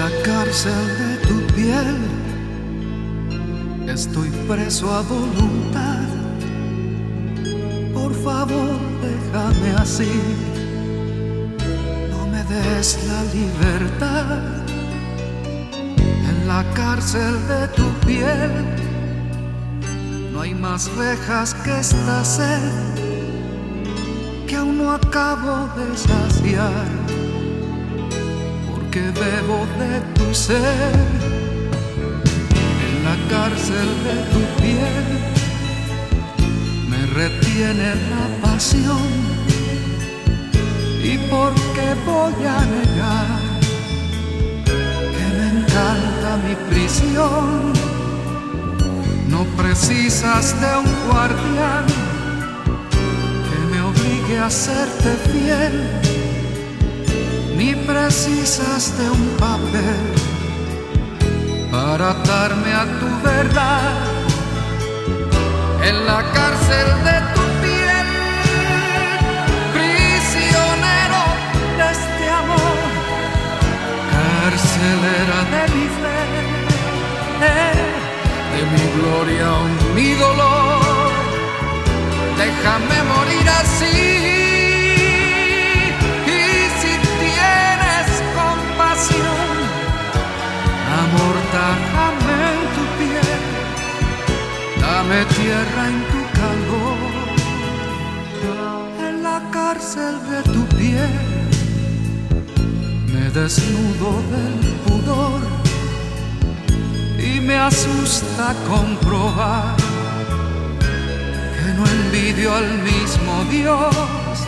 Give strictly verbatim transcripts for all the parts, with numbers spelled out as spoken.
la cárcel de tu piel estoy preso a voluntad. Por favor, déjame así, no me des la libertad. En la cárcel de tu piel no hay más rejas que esta sed que aún no acabo de saciar, porque bebo de tu ser. En la cárcel de tu piel me retiene la pasión, y por qué voy a negar que me encanta mi prisión. No precisas de un guardián que me obligue a serte fiel, ni precisas de un papel para atarme a tu verdad. En la cárcel de tu piel, prisionero de este amor, carcelera de mi fe, de mi gloria o mi dolor, déjame morir así. Y si tienes compasión, amortájame en tu piel, dame tierra en tu calor. En la cárcel de tu piel me desnudo del pudor, y me asusta comprobar que no envidio al mismo Dios.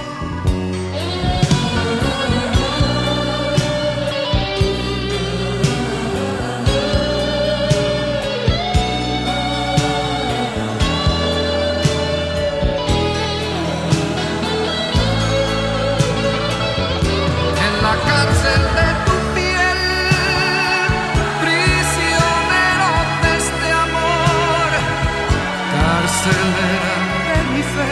En la cárcel de tu piel, prisionero de este amor, carcelera de mi fe,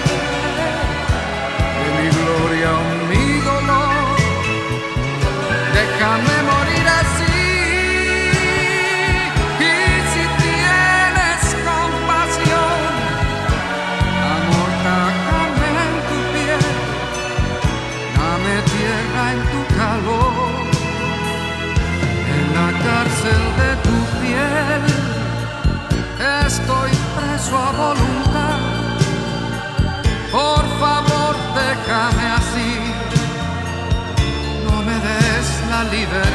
de mi gloria o mi dolor, déjame morir así. Y si tienes compasión, amortájame en tu piel, dame tierra en tu calor. En la cárcel de tu piel estoy preso a voluntad. Por favor, déjame así, no me des la libertad.